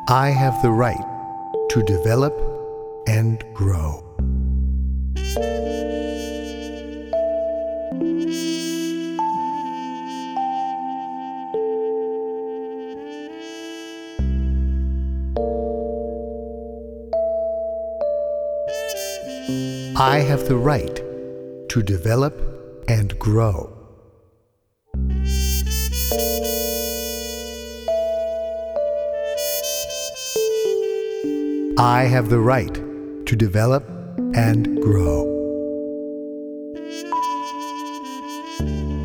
I have the right to develop and grow. I have the right to develop and grow. I have the right to develop and grow.